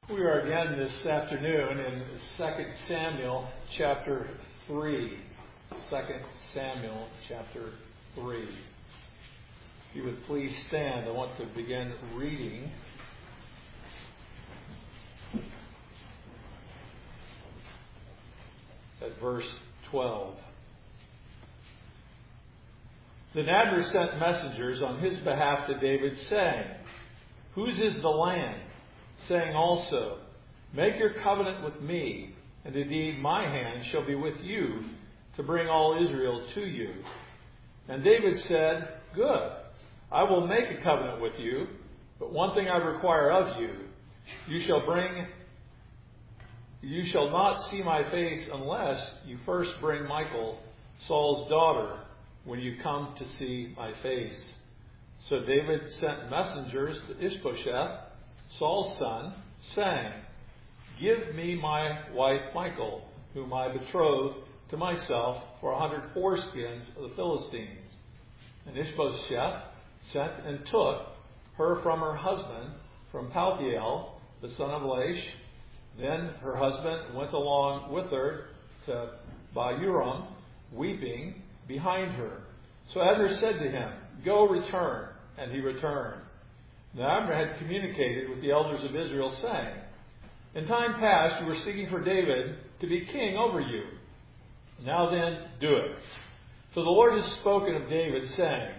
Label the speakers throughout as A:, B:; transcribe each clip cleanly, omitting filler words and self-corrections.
A: We are again this afternoon in 2 Samuel chapter 3. 2 Samuel chapter 3. If you would please stand, I want to begin reading at verse 12. Then Abner sent messengers on his behalf to David, saying, "Whose is the land?" Saying also, "Make your covenant with me, and indeed my hand shall be with you to bring all Israel to you." And David said, "Good, I will make a covenant with you, but one thing I require of you, you shall not see my face unless you first bring Michal, Saul's daughter, when you come to see my face." So David sent messengers to Ishbosheth, Saul's son, saying, "Give me my wife Michal, whom I betrothed to myself for 100 foreskins of the Philistines." And Ishbosheth sent and took her from her husband, from Paltiel, the son of Laish. Then her husband went along with her to Bahurim, weeping behind her. So Abner said to him, "Go, return." And he returned. Now Abner had communicated with the elders of Israel, saying, "In time past you were seeking for David to be king over you. Now then, do it. For the Lord has spoken of David, saying,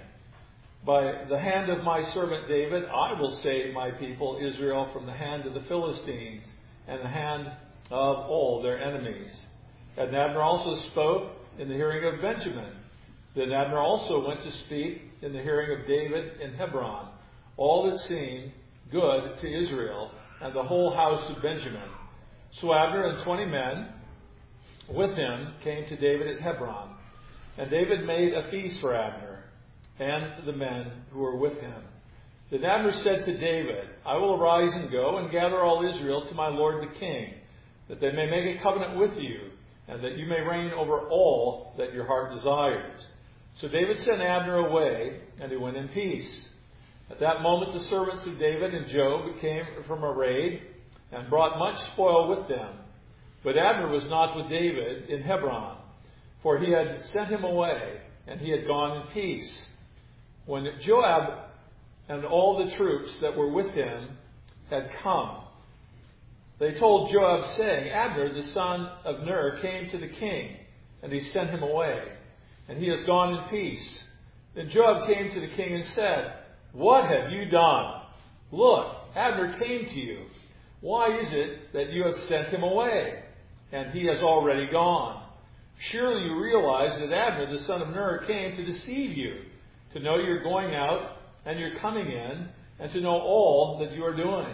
A: 'By the hand of my servant David, I will save my people Israel from the hand of the Philistines and the hand of all their enemies.'" And Abner also spoke in the hearing of Benjamin. Then Abner also went to speak in the hearing of David in Hebron, all that seemed good to Israel and the whole house of Benjamin. So Abner and 20 men with him came to David at Hebron. And David made a feast for Abner and the men who were with him. Then Abner said to David, "I will arise and go and gather all Israel to my lord the king, that they may make a covenant with you, and that you may reign over all that your heart desires." So David sent Abner away, and he went in peace. At that moment the servants of David and Joab came from a raid, and brought much spoil with them. But Abner was not with David in Hebron, for he had sent him away, and he had gone in peace. When Joab and all the troops that were with him had come, they told Joab, saying, "Abner the son of Ner came to the king, and he sent him away, and he has gone in peace." Then Joab came to the king and said, "What have you done? Look, Abner came to you. Why is it that you have sent him away, and he has already gone? Surely you realize that Abner the son of Ner came to deceive you, to know your going out and your coming in, and to know all that you are doing."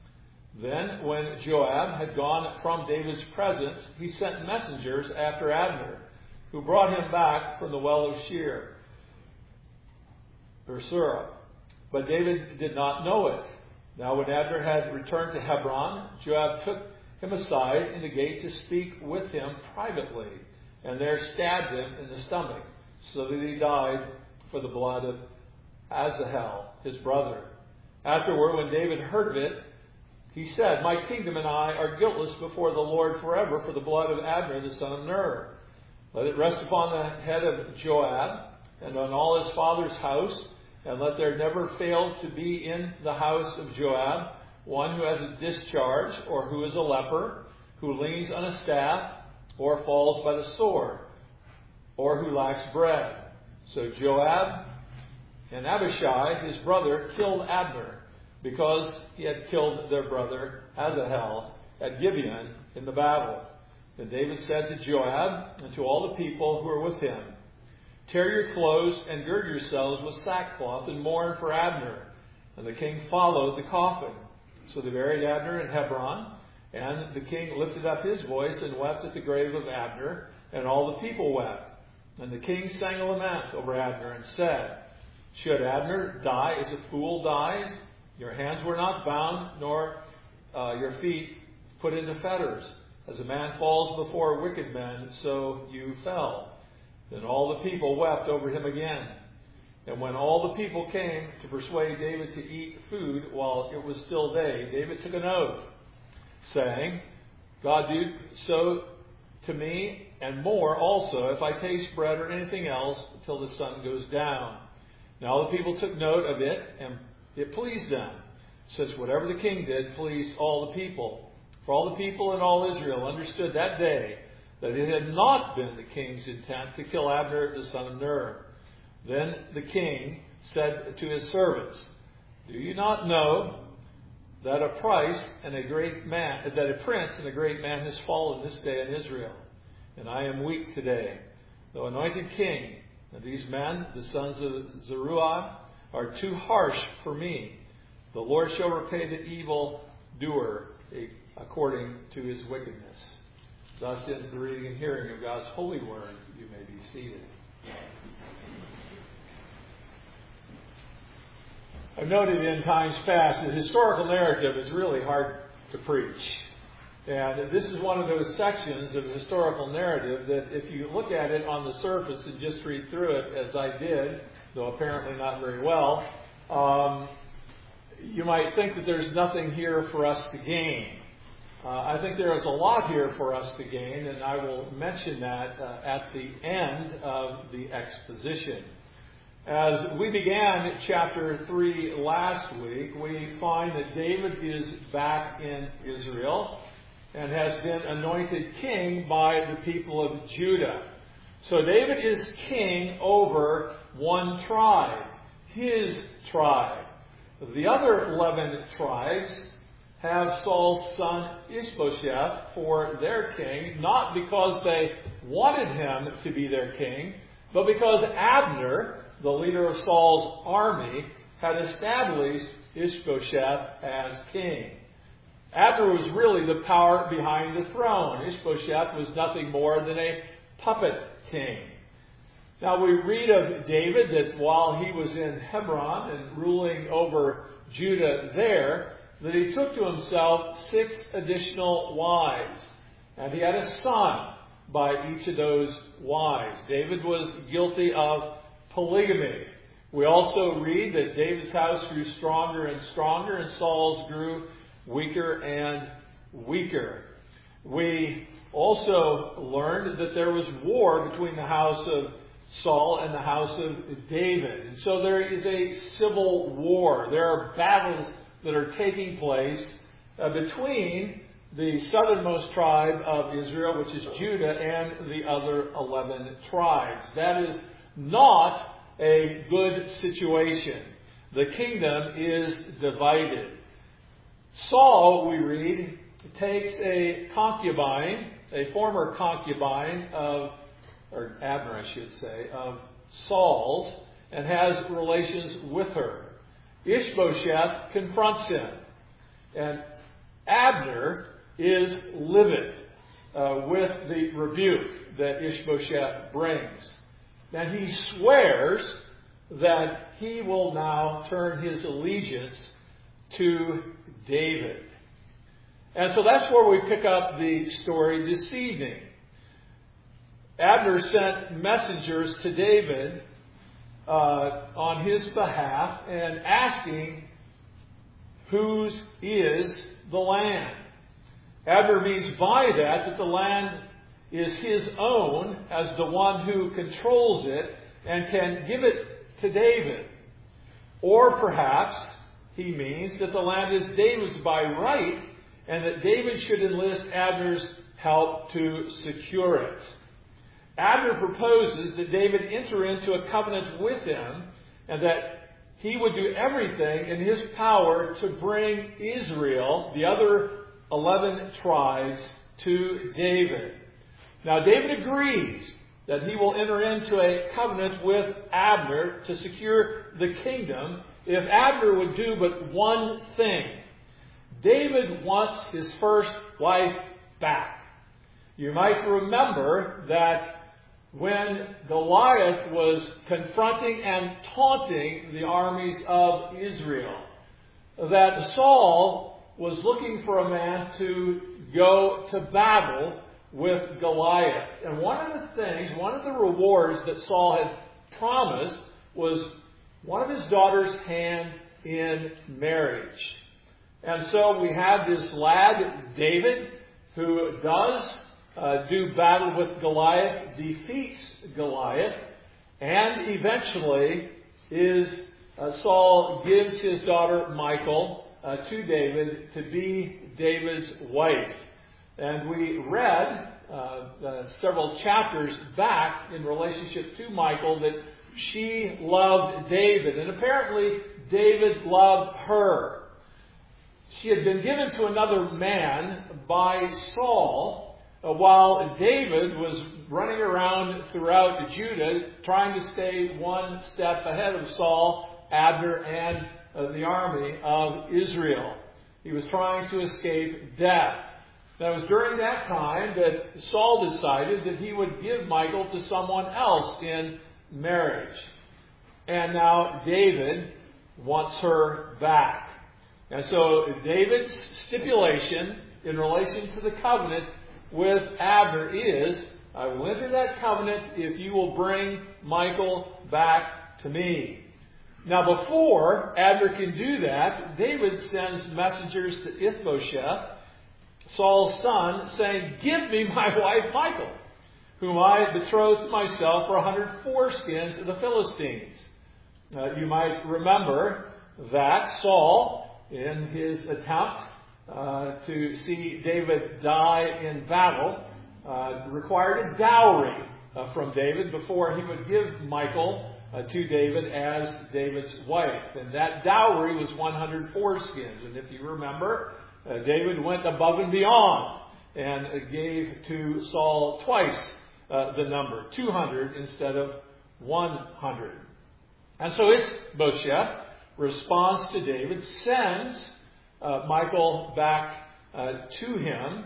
A: Then when Joab had gone from David's presence, he sent messengers after Abner, who brought him back from the well of Sirah. But David did not know it. Now when Abner had returned to Hebron, Joab took him aside in the gate to speak with him privately, and there stabbed him in the stomach, so that he died for the blood of Asahel, his brother. Afterward, when David heard of it, he said, "My kingdom and I are guiltless before the Lord forever for the blood of Abner the son of Ner. Let it rest upon the head of Joab and on all his father's house, and let there never fail to be in the house of Joab one who has a discharge, or who is a leper, who leans on a staff, or falls by the sword, or who lacks bread." So Joab and Abishai, his brother, killed Abner, because he had killed their brother Asahel at Gibeon in the battle. Then David said to Joab and to all the people who were with him, "Tear your clothes and gird yourselves with sackcloth and mourn for Abner." And the king followed the coffin. So they buried Abner in Hebron, and the king lifted up his voice and wept at the grave of Abner, and all the people wept. And the king sang a lament over Abner and said, "Should Abner die as a fool dies? Your hands were not bound, nor your feet put into fetters. As a man falls before wicked men, so you fell." Then all the people wept over him again. And when all the people came to persuade David to eat food while it was still day, David took an oath saying, God, do so to me and more also if I taste bread or anything else till the sun goes down. Now all the people took note of it, and it pleased them, since whatever the king did pleased all the people. For all the people in all Israel understood that day that it had not been the king's intent to kill Abner the son of Ner. Then the king said to his servants, Do you not know that a prince and a great man has fallen this day in Israel? And I am weak today, though anointed king. And these men, the sons of Zeruiah, are too harsh for me. The Lord shall repay the evil doer according to his wickedness. Thus ends the reading and hearing of God's holy word. You may be seated. I've noted in times past that historical narrative is really hard to preach. And this is one of those sections of historical narrative that if you look at it on the surface and just read through it, as I did, though apparently not very well, you might think that there's nothing here for us to gain. I think there is a lot here for us to gain, and I will mention that at the end of the exposition. As we began chapter 3 last week, we find that David is back in Israel and has been anointed king by the people of Judah. So David is king over one tribe, his tribe. The other 11 tribes have Saul's son Ishbosheth for their king, not because they wanted him to be their king, but because Abner, the leader of Saul's army, had established Ishbosheth as king. Abner was really the power behind the throne. Ishbosheth was nothing more than a puppet king. Now we read of David that while he was in Hebron and ruling over Judah there, that he took to himself 6 additional wives. And he had a son by each of those wives. David was guilty of polygamy. We also read that David's house grew stronger and stronger, and Saul's grew weaker and weaker. We also learned that there was war between the house of Saul and the house of David. And so there is a civil war. There are battles that are taking place between the southernmost tribe of Israel, which is Judah, and the other 11 tribes. That is not a good situation. The kingdom is divided. Saul, we read, takes a concubine, a former concubine of, or Abner I should say, of Saul's, and has relations with her. Ishbosheth confronts him, and Abner is livid with the rebuke that Ishbosheth brings. And he swears that he will now turn his allegiance to David. And so that's where we pick up the story this evening. Abner sent messengers to David on his behalf and asking, whose is the land? Abner means by that the land is his own as the one who controls it and can give it to David. Or perhaps he means that the land is David's by right and that David should enlist Abner's help to secure it. Abner proposes that David enter into a covenant with him and that he would do everything in his power to bring Israel, the other 11 tribes, to David. Now David agrees that he will enter into a covenant with Abner to secure the kingdom if Abner would do but one thing. David wants his first wife back. You might remember that when Goliath was confronting and taunting the armies of Israel, that Saul was looking for a man to go to battle with Goliath. And one of the rewards that Saul had promised was one of his daughter's hand in marriage. And so we have this lad, David, who does do battle with Goliath, defeats Goliath, and eventually Saul gives his daughter Michal to David to be David's wife. And we read several chapters back in relationship to Michal that she loved David, and apparently David loved her. She had been given to another man by Saul while David was running around throughout Judah trying to stay one step ahead of Saul, Abner, and the army of Israel. He was trying to escape death. Now, it was during that time that Saul decided that he would give Michal to someone else in marriage. And now David wants her back. And so David's stipulation in relation to the covenant with Abner is, I will enter that covenant if you will bring Michal back to me. Now before Abner can do that, David sends messengers to Ishbosheth, Saul's son, saying, give me my wife Michal, whom I betrothed to myself for 100 foreskins of the Philistines. You might remember that Saul, in his attempt to see David die in battle, required a dowry from David before he would give Michal to David as David's wife. And that dowry was 100 foreskins. And if you remember, David went above and beyond and gave to Saul twice the number, 200 instead of 100. And so Ishbosheth responds to David, sends Michal back to him,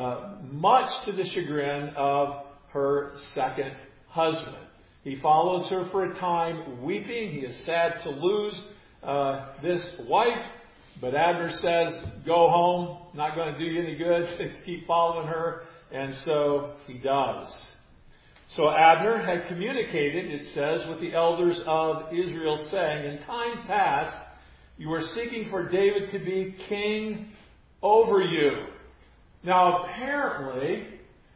A: much to the chagrin of her second husband. He follows her for a time, weeping. He is sad to lose this wife. But Abner says, go home. Not going to do you any good to keep following her. And so he does. So Abner had communicated, it says, with the elders of Israel, saying, in time past, you were seeking for David to be king over you. Now, apparently,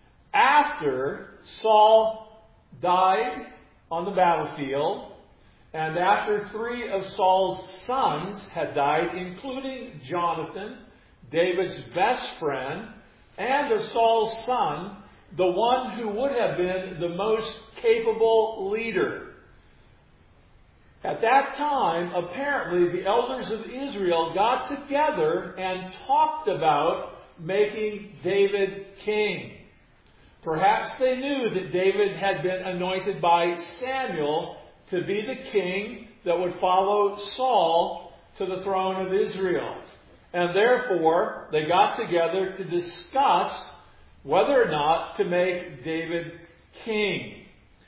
A: after Saul died on the battlefield, and after 3 of Saul's sons had died, including Jonathan, David's best friend, and of Saul's son, the one who would have been the most capable leader. At that time, apparently, the elders of Israel got together and talked about making David king. Perhaps they knew that David had been anointed by Samuel to be the king that would follow Saul to the throne of Israel. And therefore, they got together to discuss whether or not to make David king.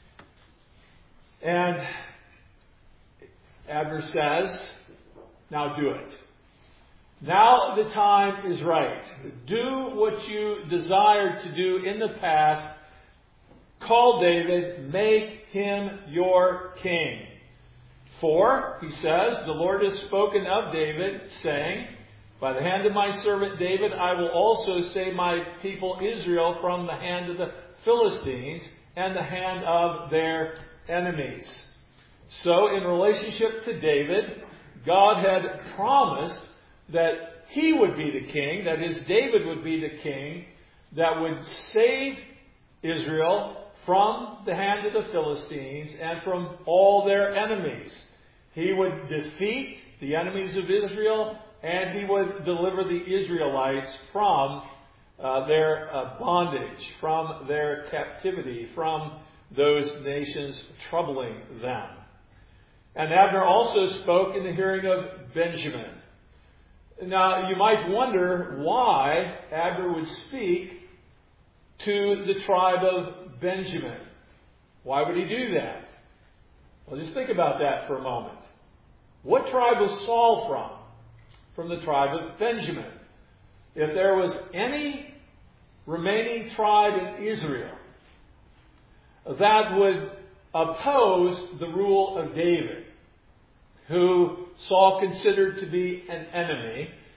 A: And Abner says, now do it. Now the time is right. Do what you desired to do in the past. Call David, make him your king. For, he says, the Lord has spoken of David, saying, by the hand of my servant David, I will also save my people Israel from the hand of the Philistines and the hand of their enemies. So, in relationship to David, God had promised that he would be the king, that is, David would be the king that would save Israel from the hand of the Philistines and from all their enemies. He would defeat the enemies of Israel, and he would deliver the Israelites from their bondage, from their captivity, from those nations troubling them. And Abner also spoke in the hearing of Benjamin. Now, you might wonder why Abner would speak to the tribe of Benjamin. Why would he do that? Well, just think about that for a moment. What tribe was Saul from? From the tribe of Benjamin. If there was any remaining tribe in Israel that would oppose the rule of David, who Saul considered to be an enemy,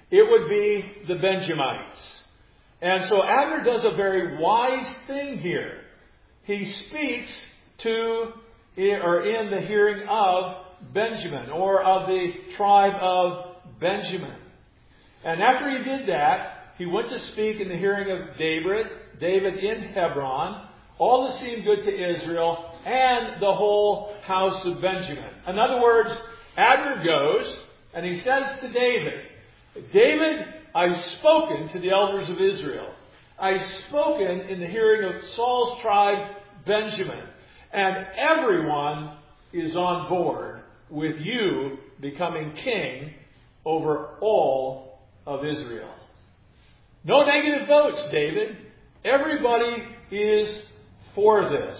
A: it would be the Benjamites. And so Abner does a very wise thing here. He speaks to, or in the hearing of Benjamin, or of the tribe of Benjamin. And after he did that, he went to speak in the hearing of David in Hebron. All this seemed good to Israel and the whole house of Benjamin. In other words, Abner goes and he says to David, David, I've spoken to the elders of Israel. I've spoken in the hearing of Saul's tribe, Benjamin. And everyone is on board with you becoming king over all of Israel. No negative votes, David. Everybody is for this.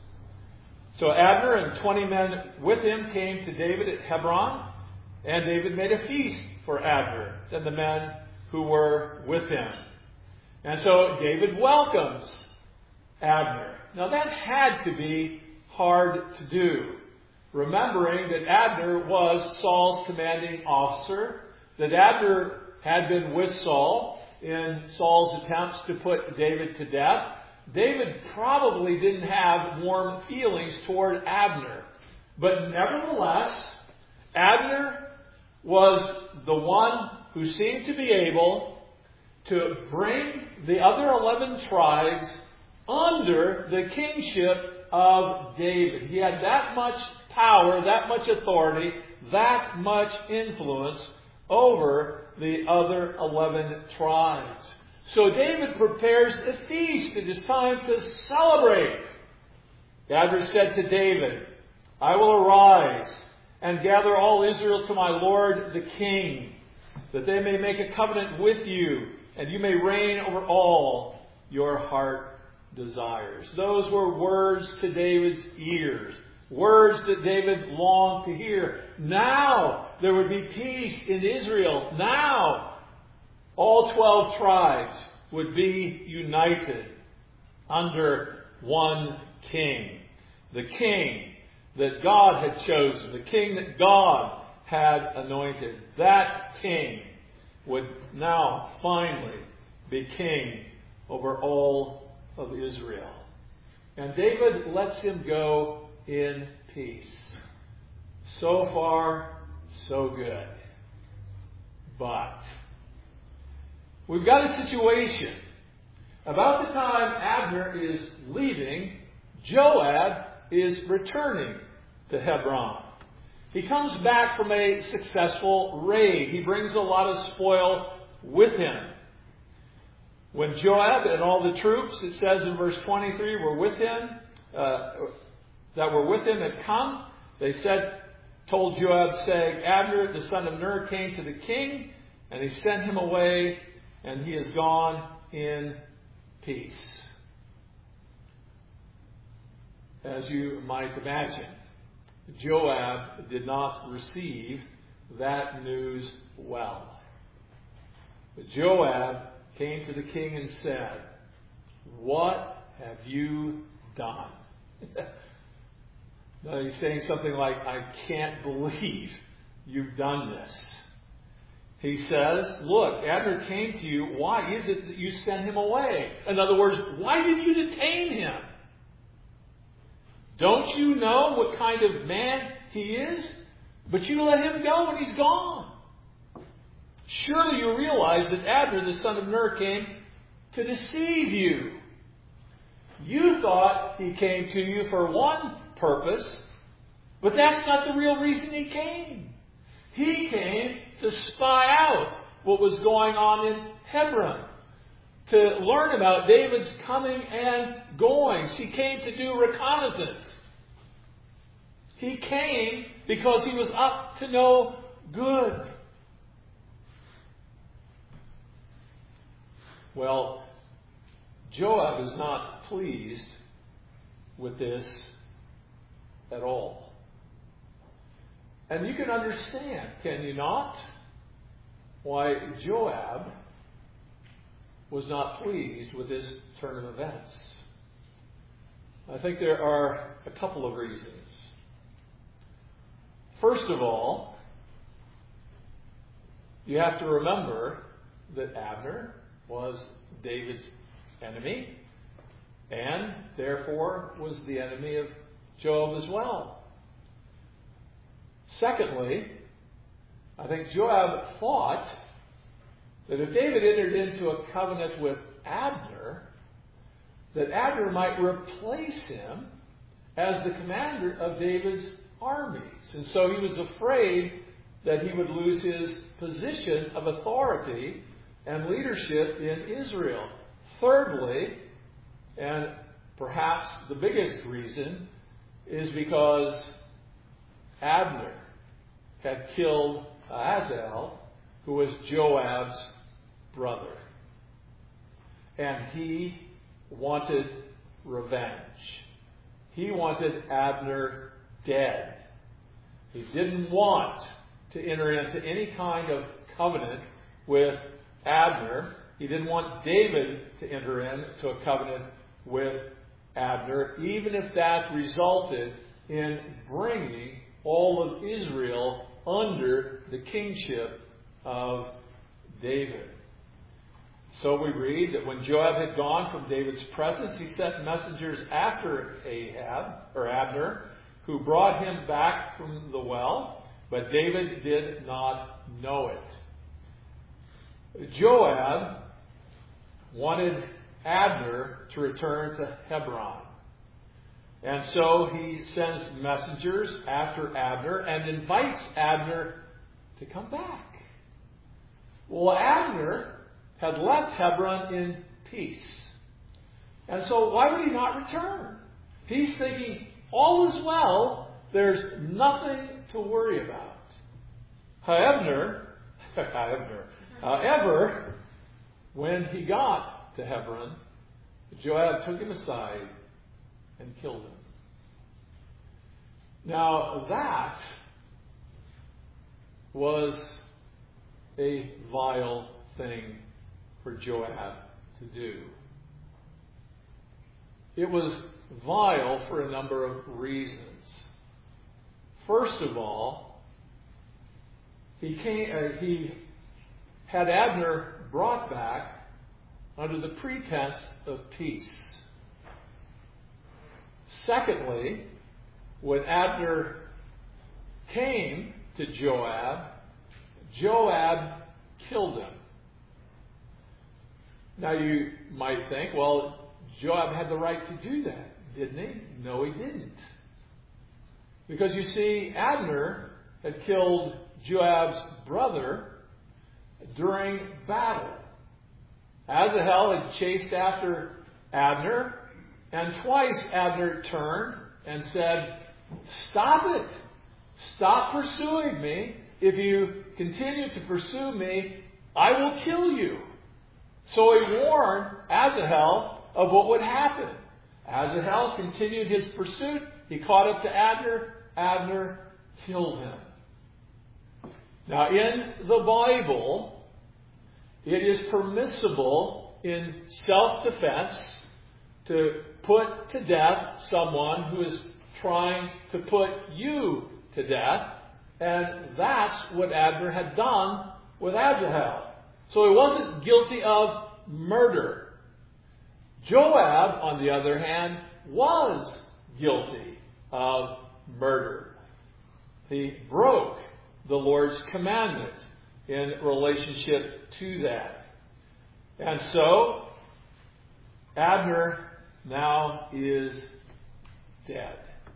A: So Abner and 20 men with him came to David at Hebron, and David made a feast for Abner and the men who were with him. And so David welcomes Abner. Now that had to be hard to do, remembering that Abner was Saul's commanding officer, that Abner had been with Saul in Saul's attempts to put David to death. David probably didn't have warm feelings toward Abner. But nevertheless, Abner was the one who seemed to be able to bring the other 11 tribes under the kingship of David. He had that much power, that much authority, that much influence over the other 11 tribes. So David prepares a feast. It is time to celebrate. Abner said to David, I will arise and gather all Israel to my lord the king, that they may make a covenant with you, and you may reign over all your heart desires. Those were words to David's ears. Words that David longed to hear. Now there would be peace in Israel. Now all 12 tribes would be united under one king. The king that God had chosen. The king that God had anointed. That king would now finally be king over all of Israel. And David lets him go in peace. So far, so good. But we've got a situation. About the time Abner is leaving, Joab is returning to Hebron. He comes back from a successful raid. He brings a lot of spoil with him. When Joab and all the troops, it says in verse 23, were with him, had come, they told Joab, saying, Abner, the son of Ner, came to the king, and he sent him away, and he is gone in peace. As you might imagine, Joab did not receive that news well. But Joab came to the king and said, what have you done? Now he's saying something like, I can't believe you've done this. He says, look, Abner came to you. Why is it that you sent him away? In other words, why did you detain him? Don't you know what kind of man he is? But you let him go when he's gone. Surely you realize that Abner, the son of Ner, came to deceive you. You thought he came to you for one purpose, but that's not the real reason he came. He came to spy out what was going on in Hebron, to learn about David's coming and goings. He came to do reconnaissance. He came because he was up to no good. Well, Joab is not pleased with this at all. And you can understand, can you not, why Joab was not pleased with this turn of events. I think there are a couple of reasons. First of all, you have to remember that Abner was David's enemy, and therefore was the enemy of Joab as well. Secondly, I think Joab thought that if David entered into a covenant with Abner, that Abner might replace him as the commander of David's armies. And so he was afraid that he would lose his position of authority and leadership in Israel. Thirdly, and perhaps the biggest reason, is because Abner had killed Asahel, who was Joab's brother. And he wanted revenge. He wanted Abner dead. He didn't want to enter into any kind of covenant with Abner. He didn't want David to enter into a covenant with Abner, even if that resulted in bringing all of Israel under the kingship of David. So we read that when Joab had gone from David's presence, he sent messengers after Abner, who brought him back from the well, but David did not know it. Joab wanted Abner to return to Hebron. And so he sends messengers after Abner and invites Abner to come back. Well, Abner had left Hebron in peace. And so why would he not return? He's thinking, all is well, there's nothing to worry about. However, when he got to Hebron, Joab took him aside and killed him. Now that was a vile thing for Joab to do. It was vile for a number of reasons. First of all, he had Abner brought back under the pretense of peace. Secondly, when Abner came to Joab, Joab killed him. Now you might think, well, Joab had the right to do that, didn't he? No, he didn't. Because you see, Abner had killed Joab's brother during battle. Asahel had chased after Abner, and twice Abner turned and said, "Stop it! Stop pursuing me. If you continue to pursue me, I will kill you." So he warned Asahel of what would happen. Asahel continued his pursuit. He caught up to Abner. Abner killed him. Now, in the Bible, it is permissible in self-defense to put to death someone who is trying to put you to death. And that's what Abner had done with Asahel. So he wasn't guilty of murder. Joab, on the other hand, was guilty of murder. He broke the Lord's commandment in relationship to that. And so, Abner now is dead.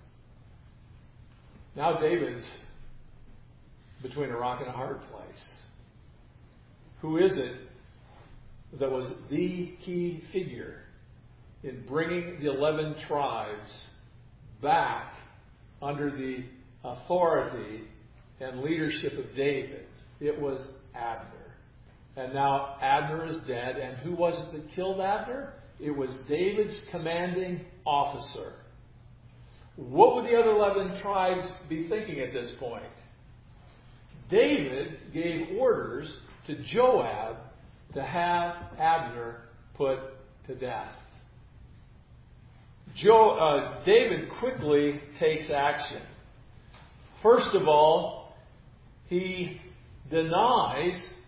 A: Now David's between a rock and a hard place. Who is it that was the key figure in bringing the 11 tribes back under the authority and leadership of David? It was Abner. And now Abner is dead. And who was it that killed Abner? It was David's commanding officer. What would the other 11 tribes be thinking at this point? David gave orders to Joab to have Abner put to death. David quickly takes action. First of all, he denies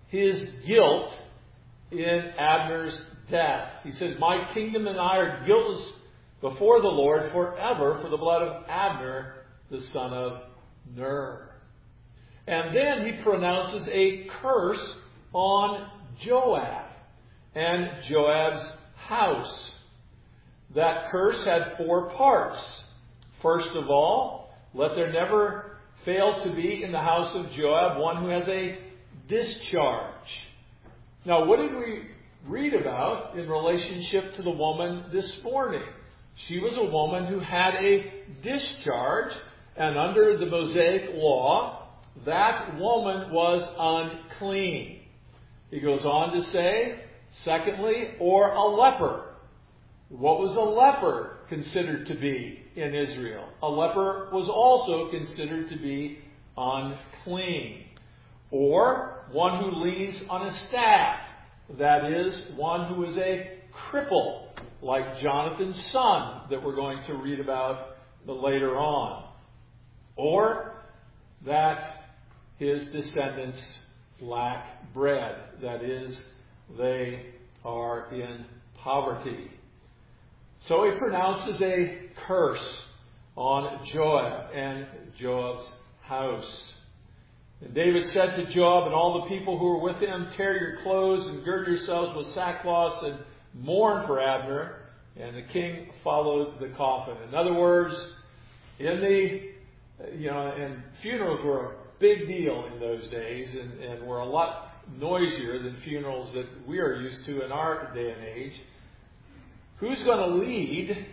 A: his guilt in Abner's death. He says, my kingdom and I are guiltless before the Lord forever for the blood of Abner, the son of Ner. And then he pronounces a curse on Joab and Joab's house. That curse had 4 parts. First of all, let there never fail to be in the house of Joab one who has a discharge. Now, what did we read about in relationship to the woman this morning? She was a woman who had a discharge, and under the Mosaic law, that woman was unclean. He goes on to say, secondly, or a leper. What was a leper considered to be in Israel? A leper was also considered to be unclean. Or one who leans on a staff. That is, one who is a cripple, like Jonathan's son that we're going to read about later on. Or that his descendants lack bread. That is, they are in poverty. So he pronounces a curse on Joab and Joab's house. And David said to Joab and all the people who were with him, tear your clothes and gird yourselves with sackcloth and mourn for Abner. And the king followed the coffin. In other words, and funerals were a big deal in those days and were a lot noisier than funerals that we are used to in our day and age. Who's going to lead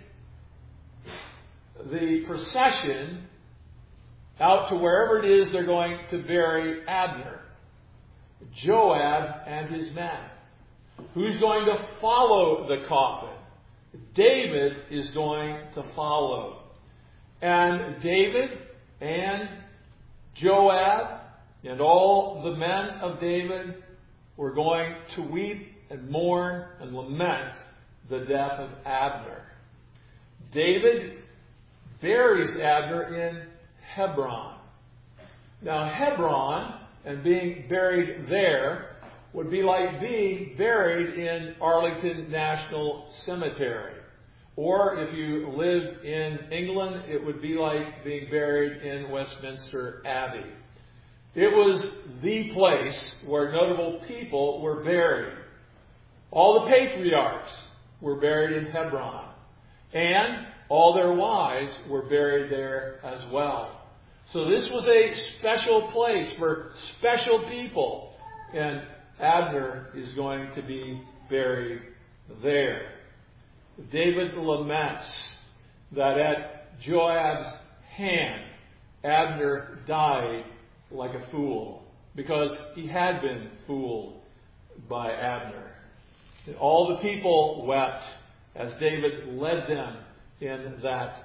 A: the procession out to wherever it is they're going to bury Abner? Joab and his men. Who's going to follow the coffin? David is going to follow. And David and Joab and all the men of David were going to weep and mourn and lament the death of Abner. David buries Abner in Hebron. Now, Hebron and being buried there would be like being buried in Arlington National Cemetery. Or if you live in England, it would be like being buried in Westminster Abbey. It was the place where notable people were buried. All the patriarchs were buried in Hebron. And all their wives were buried there as well. So this was a special place for special people. And Abner is going to be buried there. David laments that at Joab's hand, Abner died like a fool, because he had been fooled by Abner. And all the people wept as David led them in that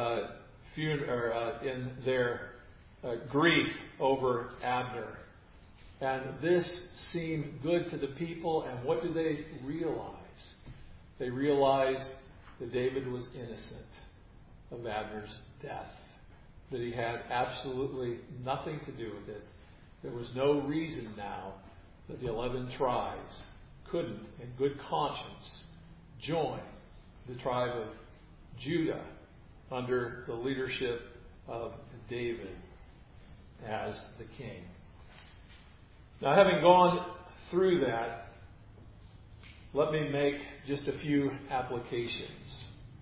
A: in their grief over Abner. And this seemed good to the people, and what did they realize? They realized that David was innocent of Abner's death, that he had absolutely nothing to do with it. There was no reason now that the 11 tribes couldn't, in good conscience, join the tribe of Judah under the leadership of David as the king. Now, having gone through that, let me make just a few applications.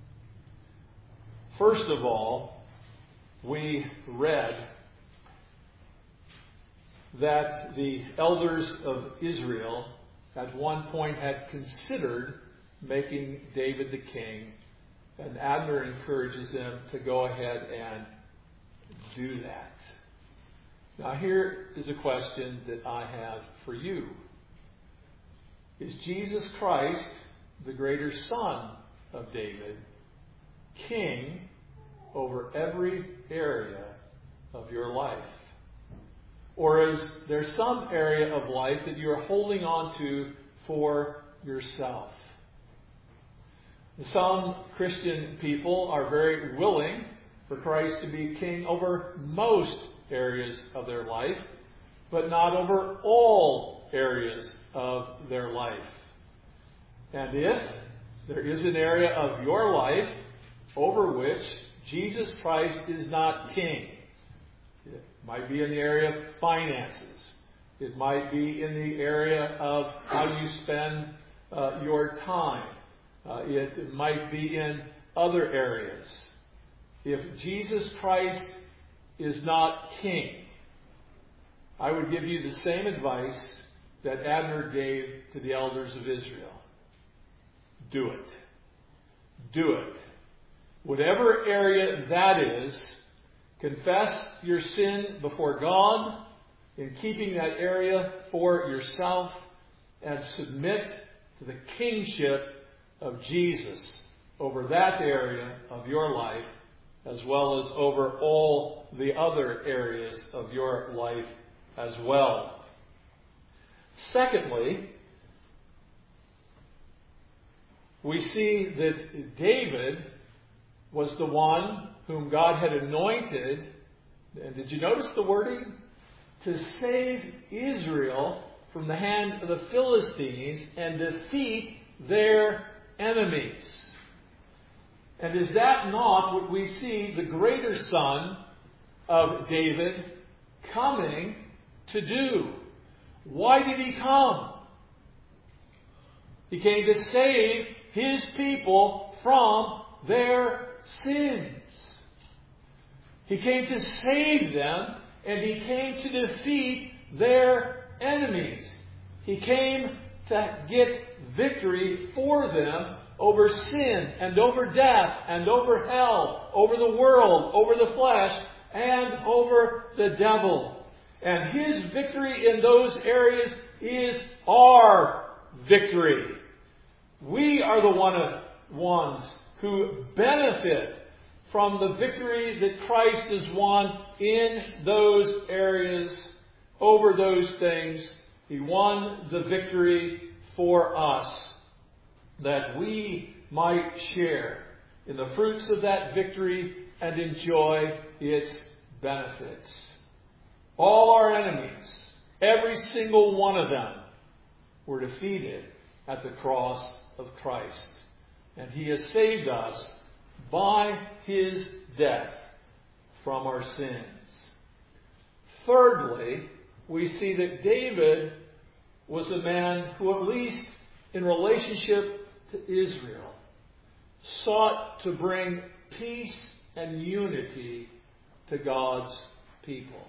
A: First of all, we read that the elders of Israel at one point had considered making David the king, and Abner encourages them to go ahead and do that. Now, here is a question that I have for you. Is Jesus Christ, the greater son of David, king over every area of your life? Or is there some area of life that you are holding on to for yourself? Some Christian people are very willing for Christ to be king over most areas of their life, but not over all areas of their life. And if there is an area of your life over which Jesus Christ is not king, it might be in the area of finances. It might be in the area of how you spend your time. It might be in other areas. If Jesus Christ is not king, I would give you the same advice that Abner gave to the elders of Israel. Do it. Do it. Whatever area that is, confess your sin before God in keeping that area for yourself and submit to the kingship of Jesus over that area of your life as well as over all the other areas of your life as well. Secondly, we see that David was the one whom God had anointed, and did you notice the wording? To save Israel from the hand of the Philistines and defeat their enemies. And is that not what we see the greater son of David coming to do? Why did he come? He came to save his people from their sins. He came to save them, and he came to defeat their enemies. He came to get victory for them over sin and over death and over hell, over the world, over the flesh, and over the devil. And his victory in those areas is our victory. We are the ones who benefit from the victory that Christ has won in those areas, over those things. He won the victory for us, that we might share in the fruits of that victory and enjoy its benefits. All our enemies, every single one of them, were defeated at the cross of Christ. And he has saved us by his death from our sins. Thirdly, we see that David was a man who, at least in relationship to Israel, sought to bring peace and unity to God's people.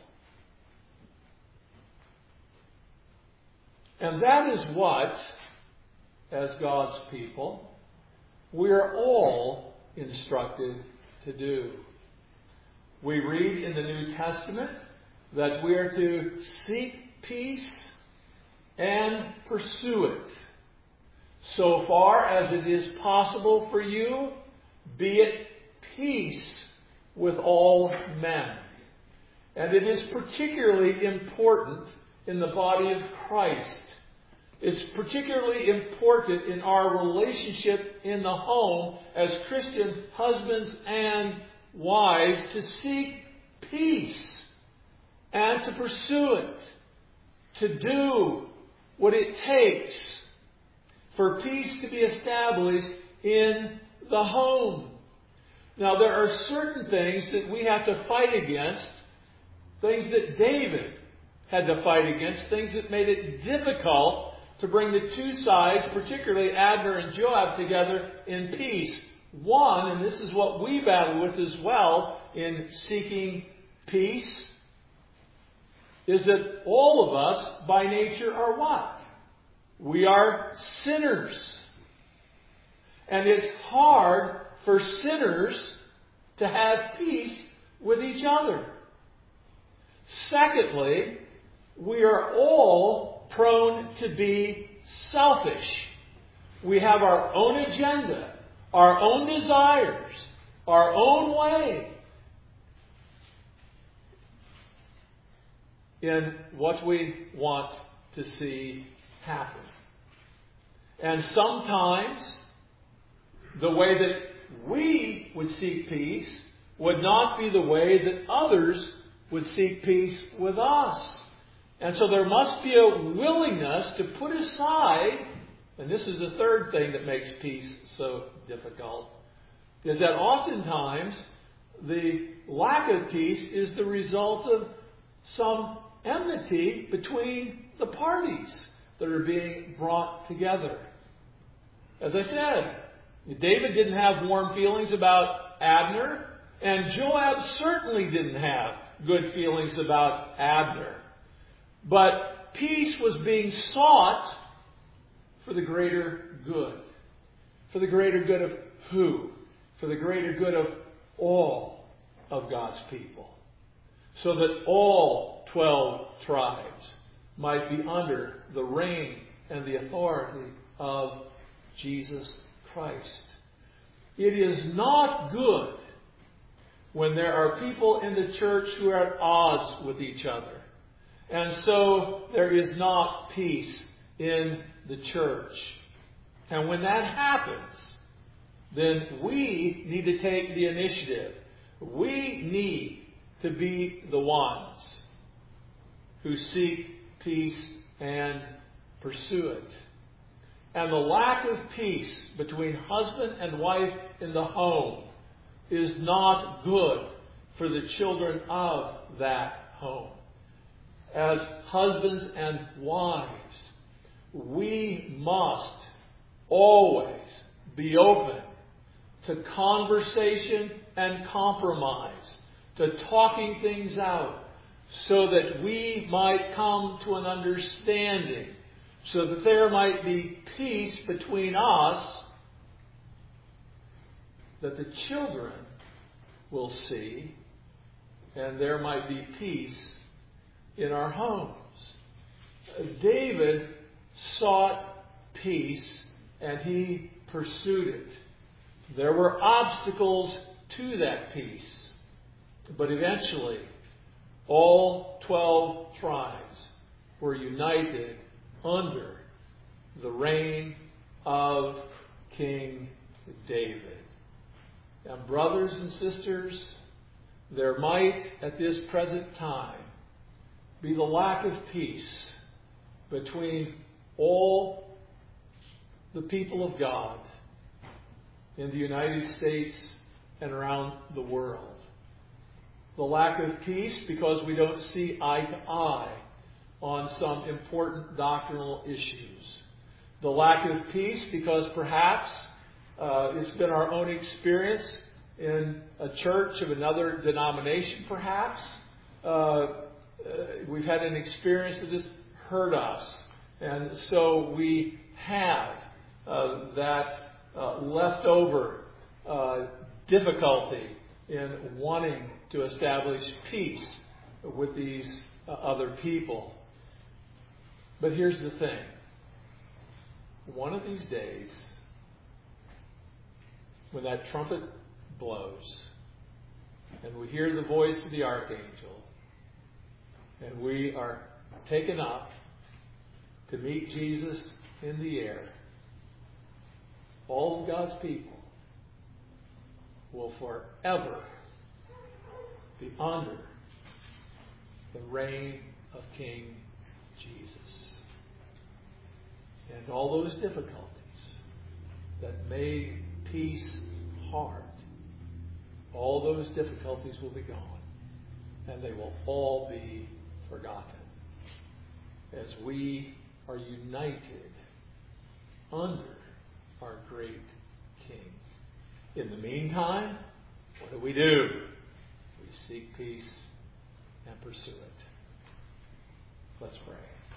A: And that is what, as God's people, we're all instructed to do. We read in the New Testament that we are to seek peace and pursue it. So far as it is possible for you, be at peace with all men. And it is particularly important in the body of Christ. It's particularly important in our relationship in the home as Christian husbands and wives to seek peace and to pursue it, to do what it takes for peace to be established in the home. Now, there are certain things that we have to fight against, things that David had to fight against, things that made it difficult to bring the two sides, particularly Abner and Joab, together in peace. One, and this is what we battle with as well in seeking peace, is that all of us by nature are what? We are sinners. And it's hard for sinners to have peace with each other. Secondly, we are all prone to be selfish. We have our own agenda, our own desires, our own way in what we want to see happen. And sometimes the way that we would seek peace would not be the way that others would seek peace with us. And so there must be a willingness to put aside, and this is the third thing that makes peace so difficult, is that oftentimes the lack of peace is the result of some enmity between the parties that are being brought together. As I said, David didn't have warm feelings about Abner, and Joab certainly didn't have good feelings about Abner. But peace was being sought for the greater good. For the greater good of who? For the greater good of all of God's people. So that all 12 tribes might be under the reign and the authority of Jesus Christ. It is not good when there are people in the church who are at odds with each other. And so there is not peace in the church. And when that happens, then we need to take the initiative. We need to be the ones who seek peace and pursue it. And the lack of peace between husband and wife in the home is not good for the children of that home. As husbands and wives, we must always be open to conversation and compromise, to talking things out, so that we might come to an understanding, so that there might be peace between us, that the children will see, and there might be peace in our homes. David sought peace, and he pursued it. There were obstacles to that peace, but eventually all 12 tribes were united under the reign of King David. And brothers and sisters, there might at this present time be the lack of peace between all the people of God in the United States and around the world. The lack of peace because we don't see eye to eye on some important doctrinal issues. The lack of peace because perhaps it's been our own experience in a church of another denomination, perhaps. We've had an experience that has hurt us. And so we have that leftover difficulty in wanting to establish peace with these other people. But here's the thing. One of these days, when that trumpet blows, and we hear the voice of the archangel, and we are taken up to meet Jesus in the air, all of God's people will forever be under the reign of King Jesus. And all those difficulties that made peace hard, all those difficulties will be gone, and they will all be forgotten as we are united under our great King. In the meantime, what do? We seek peace and pursue it. Let's pray.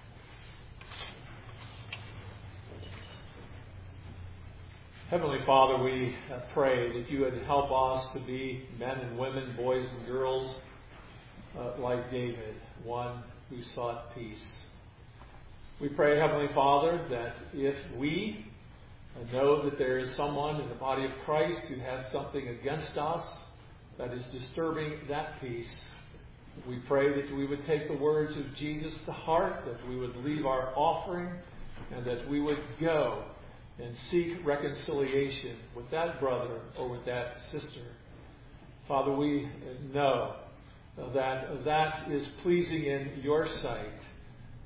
A: Heavenly Father, we pray that you would help us to be men and women, boys and girls, like David, one who sought peace. We pray, Heavenly Father, that if we know that there is someone in the body of Christ who has something against us that is disturbing that peace, we pray that we would take the words of Jesus to heart, that we would leave our offering, and that we would go and seek reconciliation with that brother or with that sister. Father, we know that is pleasing in your sight,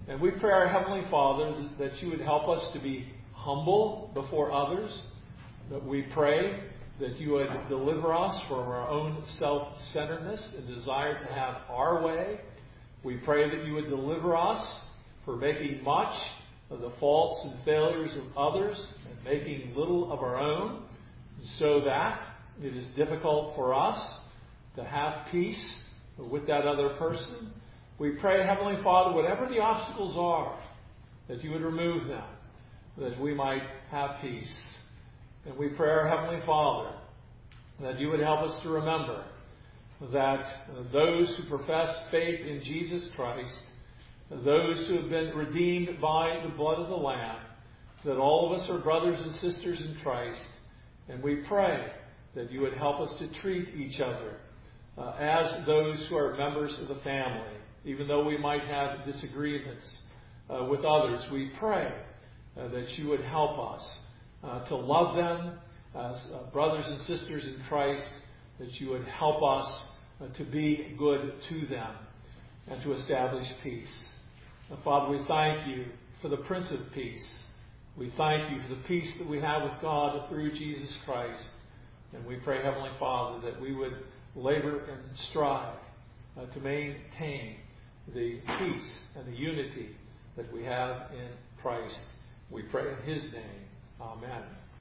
A: And we pray, our Heavenly Father, that you would help us to be humble before others. That we pray that you would deliver us from our own self-centeredness and desire to have our way. We pray that you would deliver us for making much of the faults and failures of others and making little of our own, so that it is difficult for us to have peace with that other person. We pray, Heavenly Father, whatever the obstacles are, that you would remove them, that we might have peace. And we pray, our Heavenly Father, that you would help us to remember that those who profess faith in Jesus Christ, those who have been redeemed by the blood of the Lamb, that all of us are brothers and sisters in Christ. And we pray that you would help us to treat each other as those who are members of the family. Even though we might have disagreements with others, we pray that you would help us to love them as brothers and sisters in Christ, that you would help us to be good to them and to establish peace. Father, we thank you for the Prince of Peace. We thank you for the peace that we have with God through Jesus Christ. And we pray, Heavenly Father, that we would labor and strive to maintain the peace and the unity that we have in Christ. We pray in his name. Amen.